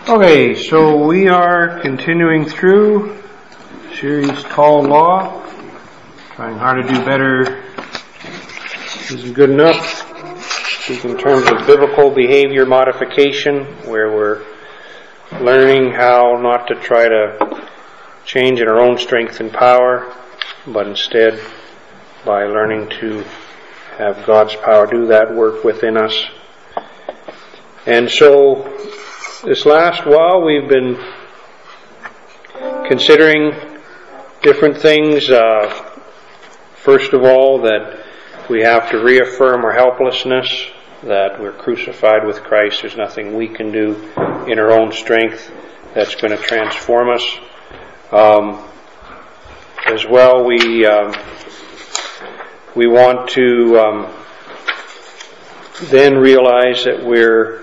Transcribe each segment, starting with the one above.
Okay, so we are continuing through a series called Law. Trying hard to do better isn't good enough. In terms of biblical behavior modification, where we're learning how not to try to change in our own strength and power, but instead by learning to have God's power do that work within us. And so this last while we've been considering different things. First of all, that we have to reaffirm our helplessness, that we're crucified with Christ. There's nothing we can do in our own strength that's going to transform us. As well, we want to then realize that we're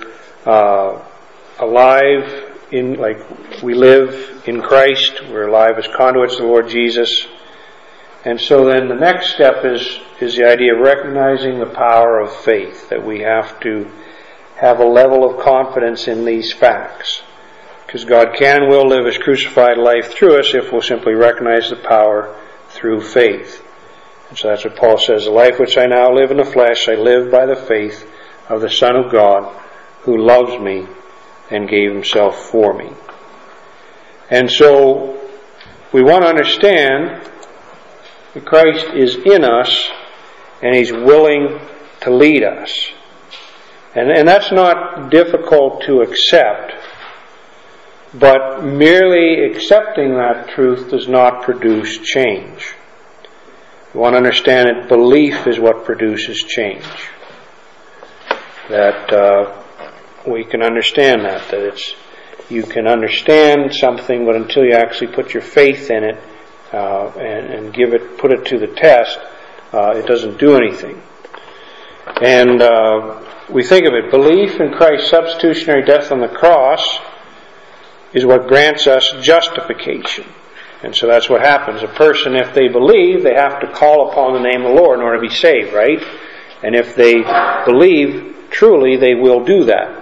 alive we live in Christ. We're alive as conduits of the Lord Jesus. And so then the next step is the idea of recognizing the power of faith, that we have to have a level of confidence in these facts. Because God can and will live His crucified life through us if we'll simply recognize the power through faith. And so that's what Paul says, the life which I now live in the flesh, I live by the faith of the Son of God, who loves me and gave Himself for me. And so we want to understand that Christ is in us and He's willing to lead us. And that's not difficult to accept, but merely accepting that truth does not produce change. We want to understand that belief is what produces change. That we can understand that you can understand something, but until you actually put your faith in it and put it to the test, it doesn't do anything. And we think of it, belief in Christ's substitutionary death on the cross is what grants us justification. And so that's what happens. A person, if they believe, they have to call upon the name of the Lord in order to be saved, right? And if they believe truly, they will do that.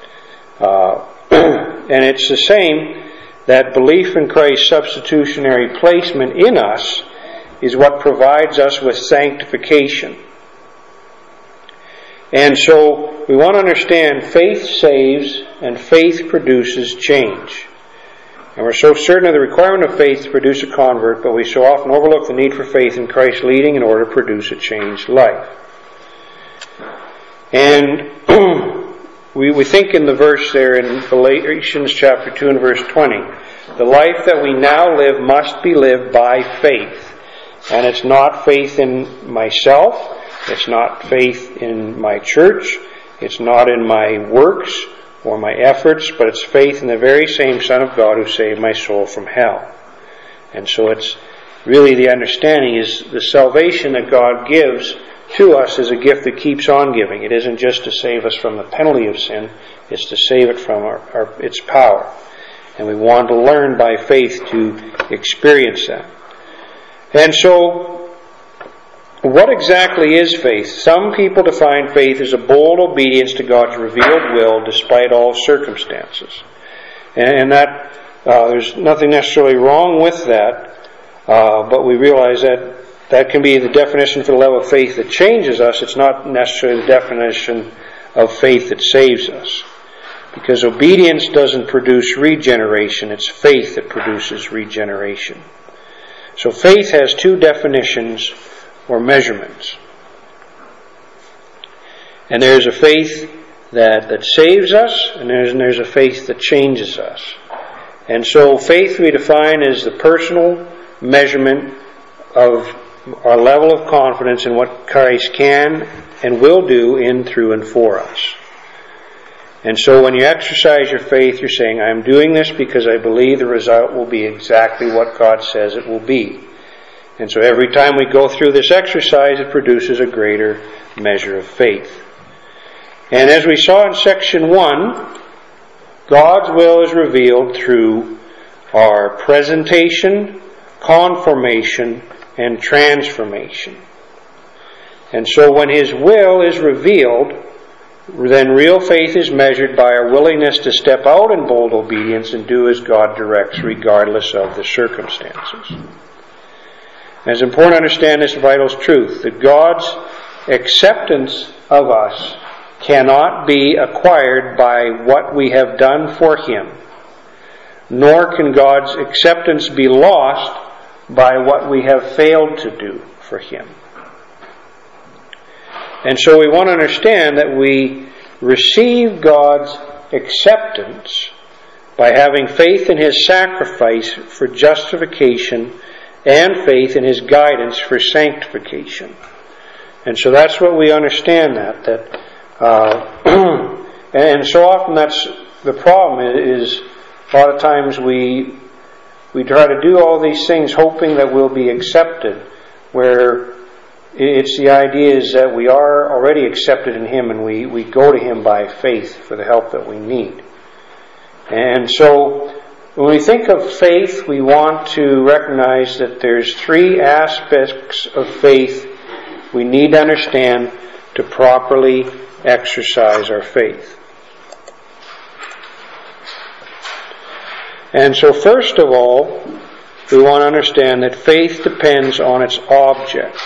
And it's the same, that belief in Christ's substitutionary placement in us is what provides us with sanctification. And so we want to understand faith saves and faith produces change. And we're so certain of the requirement of faith to produce a convert, but we so often overlook the need for faith in Christ's leading in order to produce a changed life. And we think in the verse there in Galatians chapter 2 and verse 20, the life that we now live must be lived by faith. And it's not faith in myself, it's not faith in my church, it's not in my works or my efforts, but it's faith in the very same Son of God who saved my soul from hell. And so it's really the understanding is the salvation that God gives to us is a gift that keeps on giving. It isn't just to save us from the penalty of sin, it's to save it from its power. And we want to learn by faith to experience that. And so, what exactly is faith? Some people define faith as a bold obedience to God's revealed will despite all circumstances. And that there's nothing necessarily wrong with that, but we realize that can be the definition for the level of faith that changes us. It's not necessarily the definition of faith that saves us. Because obedience doesn't produce regeneration, it's faith that produces regeneration. So faith has two definitions or measurements. And there's a faith that saves us, and there's a faith that changes us. And so faith we define as the personal measurement of our level of confidence in what Christ can and will do in, through, and for us. And so when you exercise your faith, you're saying, I'm doing this because I believe the result will be exactly what God says it will be. And so every time we go through this exercise, it produces a greater measure of faith. And as we saw in section 1, God's will is revealed through our presentation, conformation, and transformation. And so when His will is revealed, then real faith is measured by our willingness to step out in bold obedience and do as God directs regardless of the circumstances. And it's important to understand this vital truth, that God's acceptance of us cannot be acquired by what we have done for Him, nor can God's acceptance be lost by what we have failed to do for Him. And so we want to understand that we receive God's acceptance by having faith in His sacrifice for justification and faith in His guidance for sanctification. And so that's what we understand that and so often that's the problem is a lot of times we try to do all these things hoping that we'll be accepted, where it's the idea is that we are already accepted in Him and we go to Him by faith for the help that we need. And so when we think of faith, we want to recognize that there's three aspects of faith we need to understand to properly exercise our faith. And so first of all, we want to understand that faith depends on its object.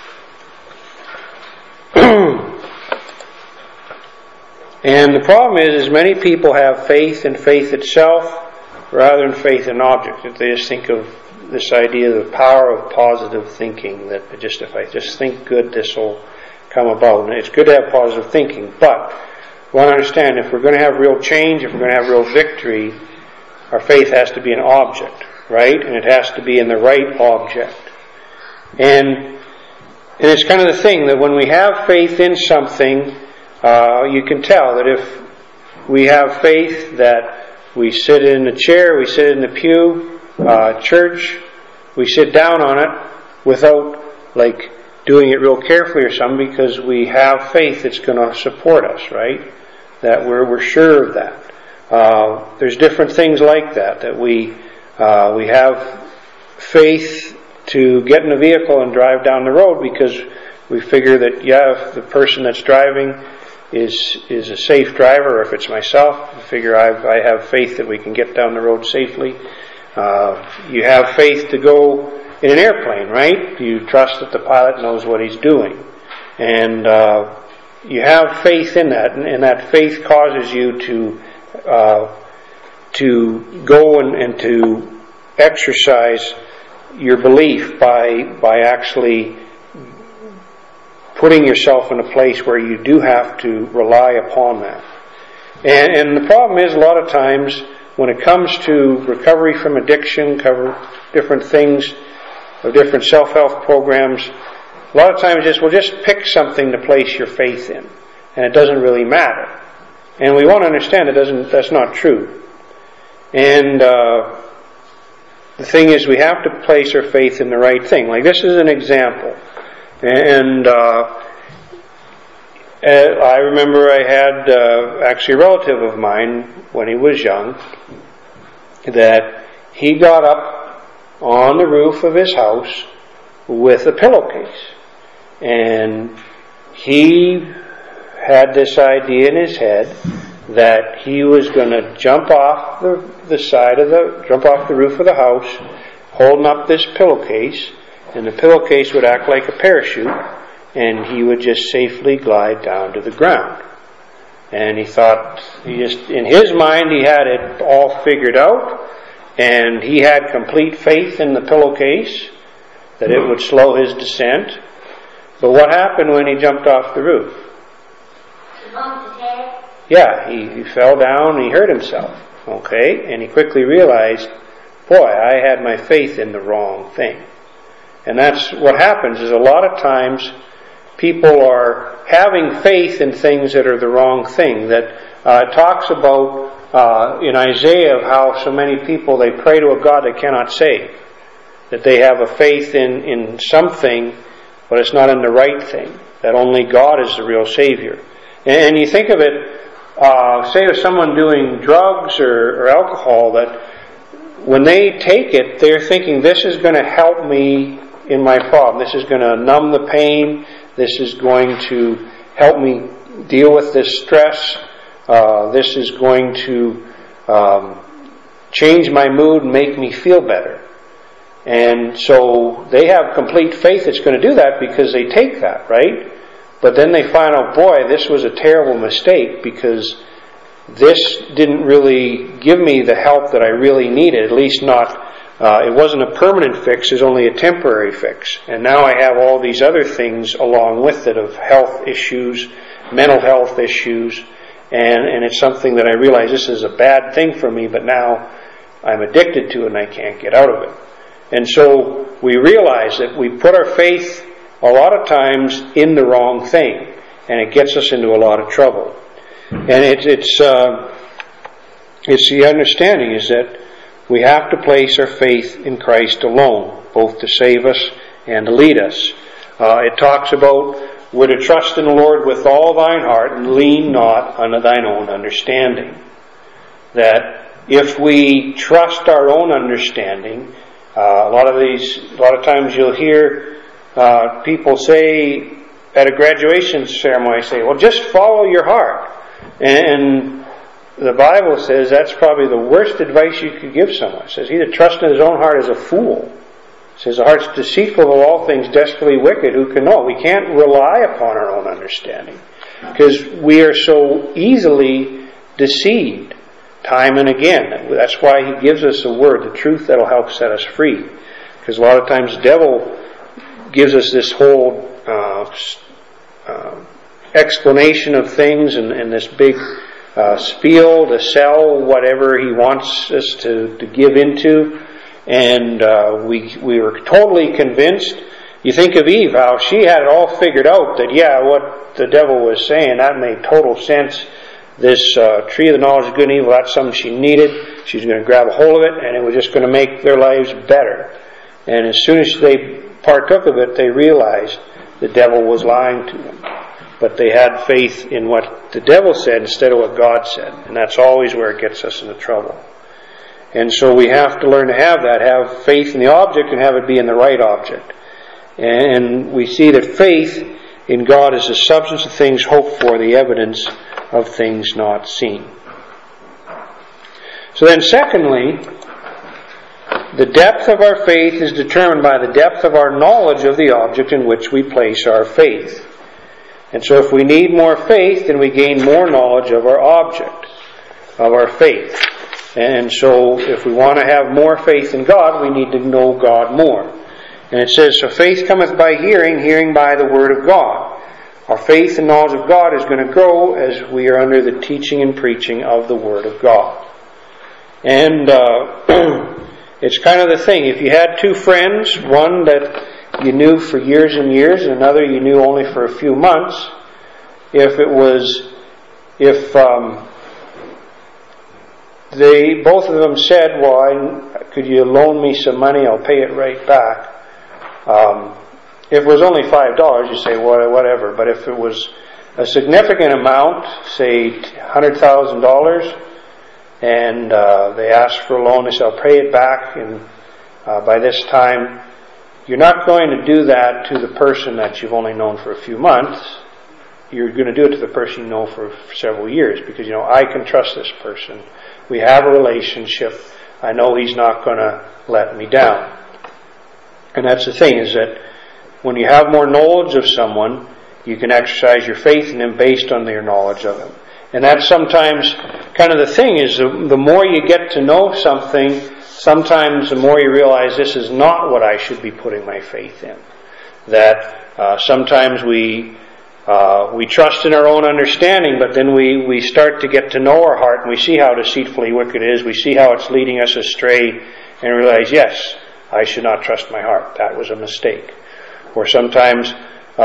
And the problem is many people have faith in faith itself rather than faith in object. They just think of this idea of the power of positive thinking, that if I just think good, this will come about. And it's good to have positive thinking, but we want to understand if we're going to have real change, if we're going to have real victory, our faith has to be an object, right? And it has to be in the right object. And it's kind of the thing that when we have faith in something, you can tell that if we have faith that we sit in the chair, we sit in the pew, church, we sit down on it without doing it real carefully or something, because we have faith that's going to support us, right? That we're sure of that. There's different things like that we have faith to get in a vehicle and drive down the road because we figure that, if the person that's driving is a safe driver, or if it's myself, I figure I have faith that we can get down the road safely. You have faith to go in an airplane, right? You trust that the pilot knows what he's doing. And you have faith in that, and that faith causes you to go and to exercise your belief by actually putting yourself in a place where you do have to rely upon that. And the problem is, a lot of times when it comes to recovery from addiction, different things, or different self-help programs, a lot of times we'll just pick something to place your faith in, and it doesn't really matter. And we want to understand that's not true. And the thing is, we have to place our faith in the right thing. Like, this is an example. And I remember I had actually a relative of mine when he was young, that he got up on the roof of his house with a pillowcase. And he had this idea in his head that he was going to jump off the roof of the house, holding up this pillowcase, and the pillowcase would act like a parachute, and he would just safely glide down to the ground. And he thought, in his mind, he had it all figured out, and he had complete faith in the pillowcase that it would slow his descent. But what happened when he jumped off the roof? He bumped his head. Yeah, he fell down and he hurt himself. Okay? And he quickly realized, boy, I had my faith in the wrong thing. And that's what happens, is a lot of times people are having faith in things that are the wrong thing. That talks about in Isaiah of how so many people, they pray to a God they cannot save. That they have a faith in something, but it's not in the right thing. That only God is the real Savior. And you think of it, say of someone doing drugs or alcohol, that when they take it, they're thinking, this is going to help me in my problem. This is going to numb the pain. This is going to help me deal with this stress. This is going to change my mood and make me feel better. And so they have complete faith it's going to do that because they take that, right? But then they find out, boy, this was a terrible mistake because this didn't really give me the help that I really needed, at least not, it wasn't a permanent fix, it was only a temporary fix. And now I have all these other things along with it of health issues, mental health issues, and it's something that I realize this is a bad thing for me, but now I'm addicted to it and I can't get out of it. And so we realize that we put our faith a lot of times in the wrong thing, and it gets us into a lot of trouble. And it's the understanding is that we have to place our faith in Christ alone, both to save us and to lead us. It talks about we're to trust in the Lord with all thine heart and lean not unto thine own understanding. That if we trust our own understanding, a lot of times you'll hear people say at a graduation ceremony, say, well, just follow your heart. And the Bible says that's probably the worst advice you could give someone. It says he that trusts in his own heart is a fool. It says the heart's deceitful of all things, desperately wicked. Who can know? We can't rely upon our own understanding because we are so easily deceived time and again. That's why he gives us a word, the truth that'll help set us free. Because a lot of times the devil gives us this whole explanation of things and this big spiel to sell whatever he wants us to give into. And we were totally convinced. You think of Eve, how she had it all figured out that, yeah, what the devil was saying, that made total sense. This tree of the knowledge of good and evil, that's something she needed. She's going to grab a hold of it, and it was just going to make their lives better. And as soon as they partook of it, they realized the devil was lying to them. But they had faith in what the devil said instead of what God said. And that's always where it gets us into trouble. And so we have to learn to have that, have faith in the object and have it be in the right object. And we see that faith in God is the substance of things hoped for, the evidence of things not seen. So then secondly, the depth of our faith is determined by the depth of our knowledge of the object in which we place our faith. And so if we need more faith, then we gain more knowledge of our object, of our faith. And so if we want to have more faith in God, we need to know God more. And it says, so faith cometh by hearing, hearing by the word of God. Our faith and knowledge of God is going to grow as we are under the teaching and preaching of the word of God. And it's kind of the thing. If you had two friends, one that you knew for years and years, and another you knew only for a few months, they both of them said, well, could you loan me some money? I'll pay it right back. If it was only $5, you say, well, whatever. But if it was a significant amount, say $100,000, and they asked for a loan, they said, I'll pay it back, and by this time, you're not going to do that to the person that you've only known for a few months. You're going to do it to the person you know for several years, because, I can trust this person. We have a relationship. I know he's not going to let me down. And that's the thing, is that when you have more knowledge of someone, you can exercise your faith in him based on your knowledge of him. And that's sometimes kind of the thing, is the more you get to know something, sometimes the more you realize this is not what I should be putting my faith in. That sometimes we trust in our own understanding, but then we start to get to know our heart, and we see how deceitfully wicked it is. We see how it's leading us astray, and realize, yes, I should not trust my heart. That was a mistake. Or sometimes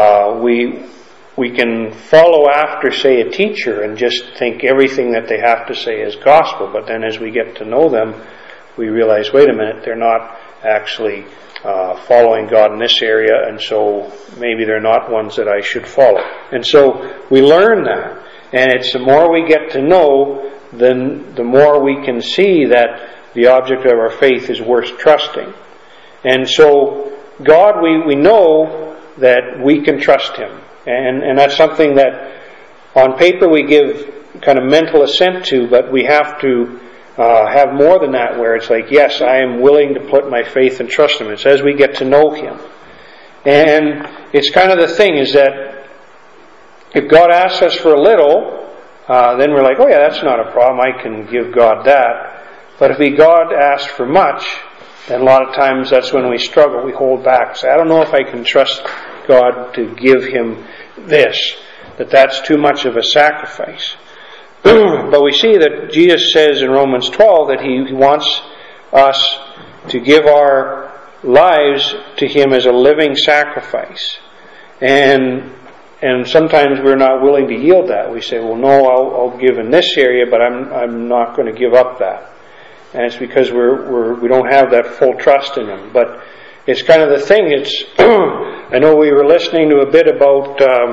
we can follow after, say, a teacher and just think everything that they have to say is gospel. But then as we get to know them, we realize, wait a minute, they're not actually following God in this area, and so maybe they're not ones that I should follow. And so we learn that. And it's the more we get to know, then the more we can see that the object of our faith is worth trusting. And so God, we know that we can trust Him. And that's something that on paper we give kind of mental assent to, but we have to have more than that, where it's like, yes, I am willing to put my faith and trust in Him. It's as we get to know Him. And it's kind of the thing is that if God asks us for a little, then we're like, oh yeah, that's not a problem, I can give God that. But if God asks for much, then a lot of times that's when we struggle, we hold back. Say, I don't know if I can trust God to give Him this, that's too much of a sacrifice. But we see that Jesus says in Romans 12 that He wants us to give our lives to Him as a living sacrifice. And sometimes we're not willing to yield that. We say, well, no, I'll give in this area, but I'm not going to give up that. And it's because we don't have that full trust in Him. But it's kind of the thing. It's I know we were listening to a bit about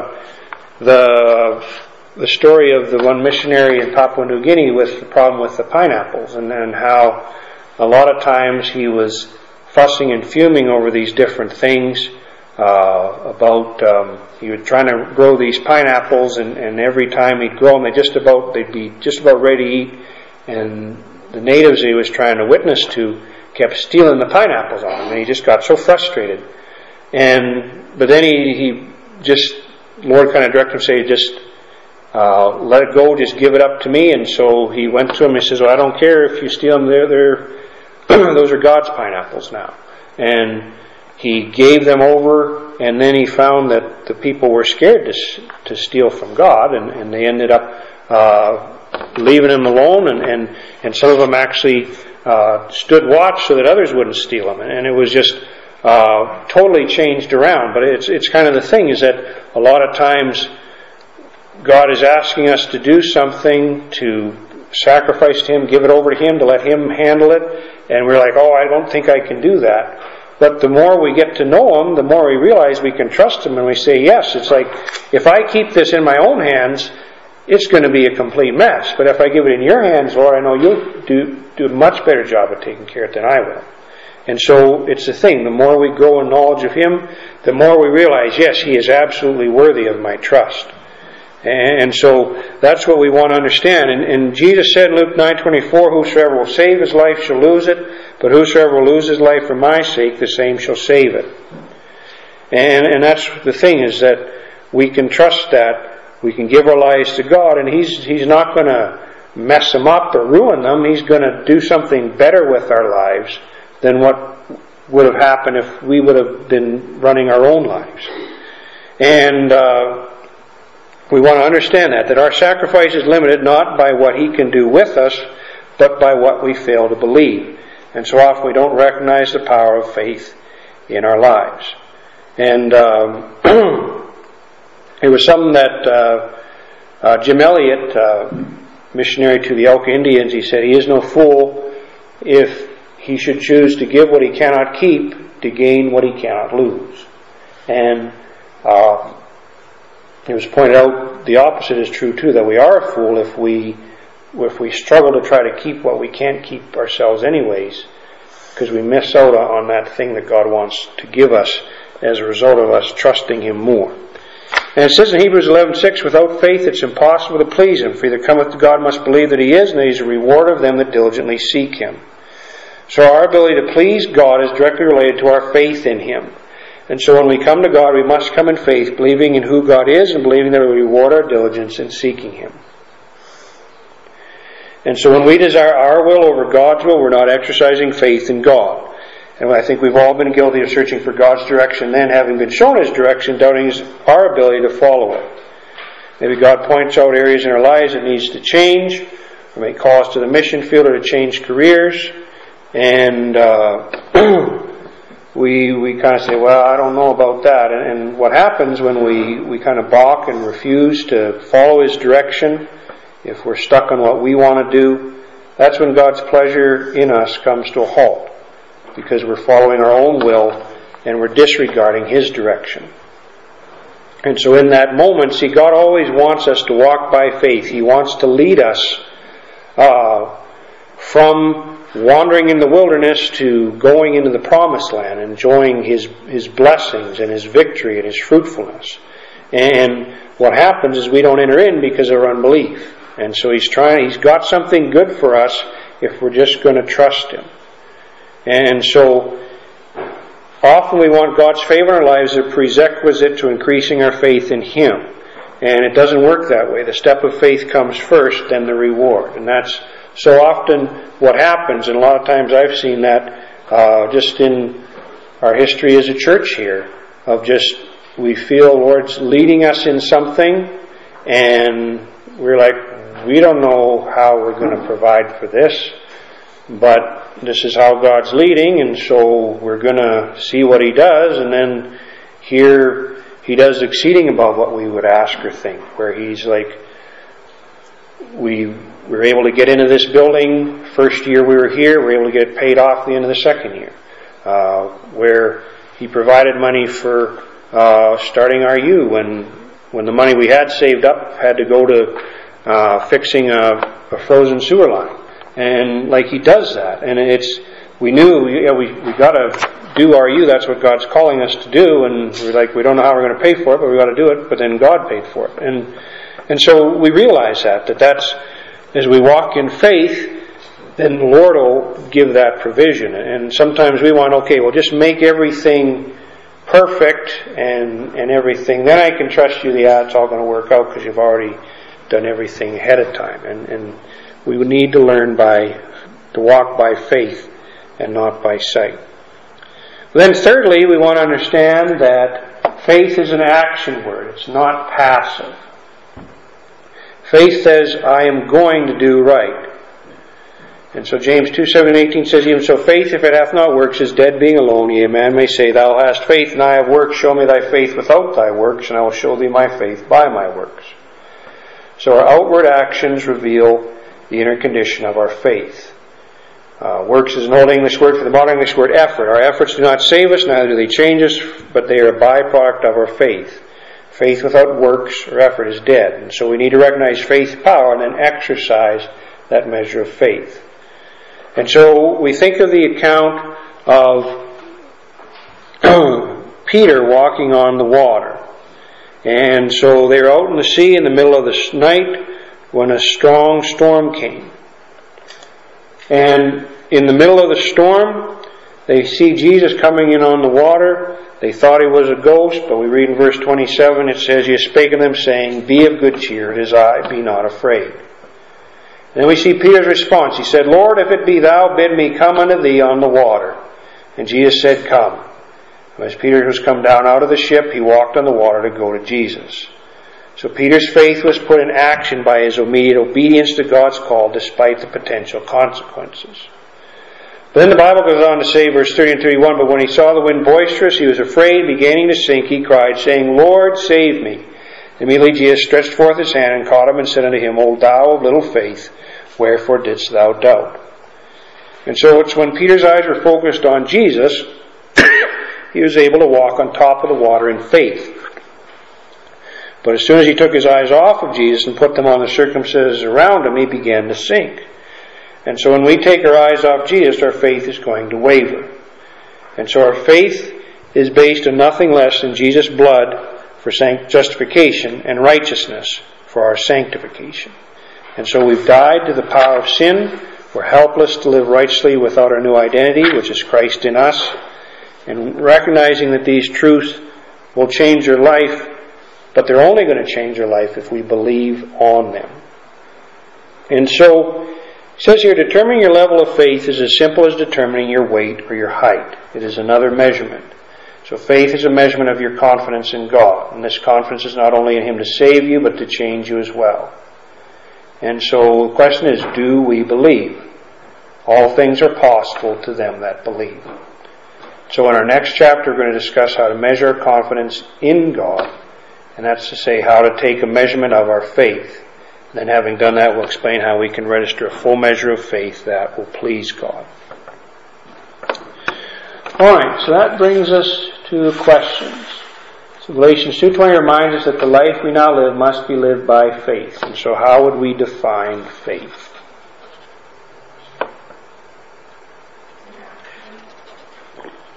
the story of the one missionary in Papua New Guinea with the problem with the pineapples, and how a lot of times he was fussing and fuming over these different things about he was trying to grow these pineapples, and every time he'd grow them, they'd be just about ready to eat, and the natives he was trying to witness to kept stealing the pineapples on him, and he just got so frustrated. But then he just, Lord kind of directed him, say, just let it go, just give it up to me. And so he went to him and he says, well, I don't care if you steal them, they're those are God's pineapples now. And he gave them over, and then he found that the people were scared to steal from God, and they ended up leaving him alone, and some of them actually stood watch so that others wouldn't steal them. And it was just totally changed around. But it's kind of the thing is that a lot of times God is asking us to do something, to sacrifice to Him, give it over to Him, to let Him handle it, and we're like, oh, I don't think I can do that. But the more we get to know Him, the more we realize we can trust Him, and we say, yes, it's like, if I keep this in my own hands, it's going to be a complete mess. But if I give it in your hands, Lord, I know you'll do a much better job of taking care of it than I will. And so it's the thing, the more we grow in knowledge of Him, the more we realize, yes, He is absolutely worthy of my trust. And so that's what we want to understand. And Jesus said in Luke 9:24, whosoever will save his life shall lose it, but whosoever will lose his life for my sake, the same shall save it. And that's the thing, is that we can trust that. We can give our lives to God, and He's not going to mess them up or ruin them. He's going to do something better with our lives than what would have happened if we would have been running our own lives. And we want to understand that our sacrifice is limited not by what He can do with us, but by what we fail to believe. And so often we don't recognize the power of faith in our lives. And it was something that Jim Elliot, missionary to the Elk Indians, he said, he is no fool if he should choose to give what he cannot keep to gain what he cannot lose. And it was pointed out the opposite is true too, that we are a fool if we struggle to try to keep what we can't keep ourselves anyways, because we miss out on that thing that God wants to give us as a result of us trusting Him more. And it says in Hebrews 11:6, without faith it's impossible to please Him, for he that cometh to God must believe that He is, and that He is a rewarder of them that diligently seek Him. So our ability to please God is directly related to our faith in Him. And so when we come to God, we must come in faith, believing in who God is and believing that He will reward our diligence in seeking Him. And so when we desire our will over God's will, we're not exercising faith in God. And I think we've all been guilty of searching for God's direction, then having been shown His direction, doubting our ability to follow it. Maybe God points out areas in our lives that needs to change, or may call us to the mission field or to change careers. And we kind of say, well, I don't know about that. And what happens when we kind of balk and refuse to follow His direction, if we're stuck on what we want to do, that's when God's pleasure in us comes to a halt, because we're following our own will and we're disregarding His direction. And so in that moment, see, God always wants us to walk by faith. He wants to lead us from wandering in the wilderness to going into the promised land, enjoying His blessings and His victory and His fruitfulness. And what happens is we don't enter in because of our unbelief. And so He's got something good for us if we're just going to trust Him. And so often we want God's favor in our lives as a prerequisite to increasing our faith in Him. And it doesn't work that way. The step of faith comes first, then the reward. And that's so often what happens, and a lot of times I've seen that just in our history as a church here, of just we feel Lord's leading us in something, and we're like, we don't know how we're going to provide for this, but this is how God's leading, and so we're going to see what He does, and then here He does exceeding above what we would ask or think, where He's like, we were able to get into this building. First year we were here, we were able to get it paid off at the end of the second year. Where He provided money for starting our U when the money we had saved up had to go to fixing a frozen sewer line. And like He does that. And we knew we got to do our U, that's what God's calling us to do, and we're like, we don't know how we're going to pay for it, but we got to do it, but then God paid for it. And so we realize that's, as we walk in faith, then the Lord will give that provision. And sometimes we want, okay, well, just make everything perfect and everything. Then I can trust You, it's all going to work out because you've already done everything ahead of time. And we would need to learn to walk by faith and not by sight. Then thirdly, we want to understand that faith is an action word. It's not passive. Faith says, I am going to do right. And so James 2:7-18 says, even so faith, if it hath not works, is dead being alone. Yea, a man may say, Thou hast faith, and I have works. Show me thy faith without thy works, and I will show thee my faith by my works. So our outward actions reveal the inner condition of our faith. Works is an old English word for the modern English word effort. Our efforts do not save us, neither do they change us, but they are a byproduct of our faith. Faith without works or effort is dead. And so we need to recognize faith's power and then exercise that measure of faith. And so we think of the account of Peter walking on the water. And so they're out in the sea in the middle of the night when a strong storm came. And in the middle of the storm, they see Jesus coming in on the water. They thought He was a ghost, but we read in verse 27, it says, He spake unto them, saying, Be of good cheer, it is I, be not afraid. And then we see Peter's response. He said, Lord, if it be Thou, bid me come unto Thee on the water. And Jesus said, Come. And as Peter was come down out of the ship, he walked on the water to go to Jesus. So Peter's faith was put in action by his immediate obedience to God's call despite the potential consequences. But then the Bible goes on to say, verse 30 and 31, But when he saw the wind boisterous, he was afraid, beginning to sink, he cried, saying, Lord, save me. Immediately Jesus stretched forth His hand and caught him and said unto him, O thou of little faith, wherefore didst thou doubt? And so it's when Peter's eyes were focused on Jesus, he was able to walk on top of the water in faith. But as soon as he took his eyes off of Jesus and put them on the circumstances around him, he began to sink. And so when we take our eyes off Jesus, our faith is going to waver. And so our faith is based on nothing less than Jesus' blood for justification and righteousness for our sanctification. And so we've died to the power of sin. We're helpless to live righteously without our new identity, which is Christ in us. And recognizing that these truths will change your life, but they're only going to change your life if we believe on them. And so, it says here, determining your level of faith is as simple as determining your weight or your height. It is another measurement. So faith is a measurement of your confidence in God. And this confidence is not only in Him to save you, but to change you as well. And so the question is, do we believe? All things are possible to them that believe. So in our next chapter, we're going to discuss how to measure our confidence in God. And that's to say, how to take a measurement of our faith. And then having done that, we'll explain how we can register a full measure of faith that will please God. Alright, so that brings us to the questions. So Galatians 2:20 reminds us that the life we now live must be lived by faith. And so how would we define faith?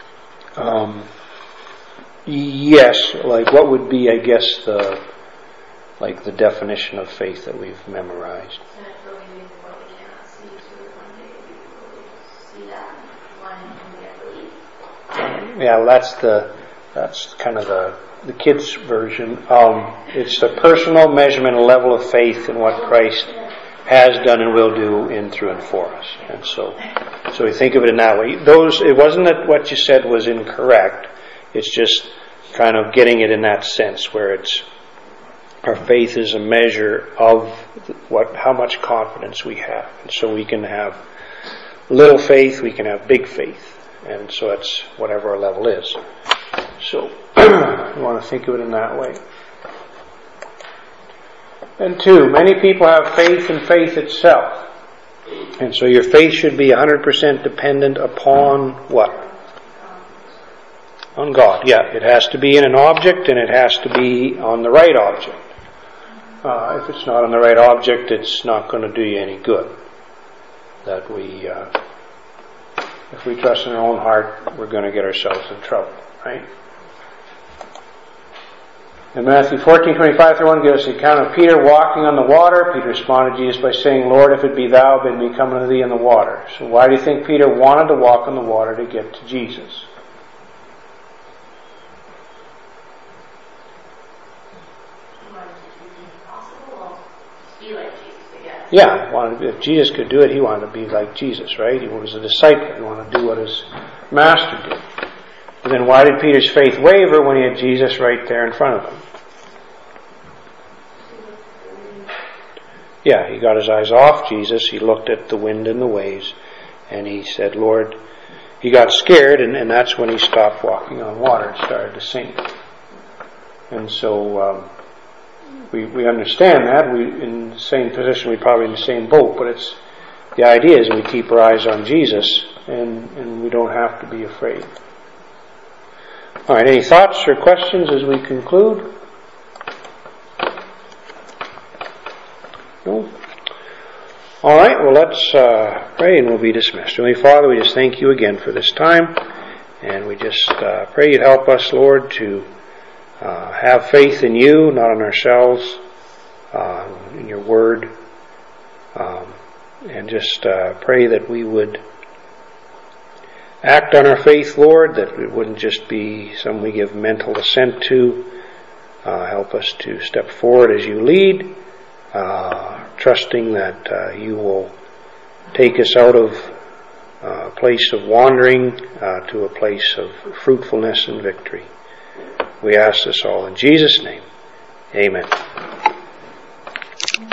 Yes, like what would be, I guess, like the definition of faith that we've memorized. And it's believing what we cannot see, so that one day we will see that one and we believe. Yeah, that's kind of the kids' version. It's the personal measurement and level of faith in what Christ has done and will do in, through, and for us. And so we think of it in that way. It wasn't that what you said was incorrect. It's just kind of getting it in that sense where it's our faith is a measure of how much confidence we have. And so we can have little faith, we can have big faith. And so it's whatever our level is. So you want to think of it in that way. And 2, many people have faith in faith itself. And so your faith should be 100% dependent upon what? On God. Yeah, it has to be in an object and it has to be on the right object. If it's not on the right object, it's not going to do you any good. That if we trust in our own heart, we're going to get ourselves in trouble, right? In Matthew 14:25-31 gives us the account of Peter walking on the water. Peter responded to Jesus by saying, Lord, if it be thou, bid me come unto thee in the water. So why do you think Peter wanted to walk on the water to get to Jesus? Yeah, if Jesus could do it, he wanted to be like Jesus, right? He was a disciple. He wanted to do what his master did. But then why did Peter's faith waver when he had Jesus right there in front of him? Yeah, he got his eyes off Jesus. He looked at the wind and the waves, and he said, Lord, he got scared, and that's when he stopped walking on water and started to sink. And so we understand that. We in the same position, we're probably in the same boat, but it's the idea is we keep our eyes on Jesus, and we don't have to be afraid. All right, any thoughts or questions as we conclude? No? All right, well, let's pray and we'll be dismissed. Heavenly Father, we just thank you again for this time, and we just pray you'd help us, Lord, to have faith in you, not in ourselves, in your word, and just pray that we would act on our faith, Lord, that it wouldn't just be something we give mental assent to. Help us to step forward as you lead, trusting that you will take us out of a place of wandering to a place of fruitfulness and victory. We ask this all in Jesus' name. Amen.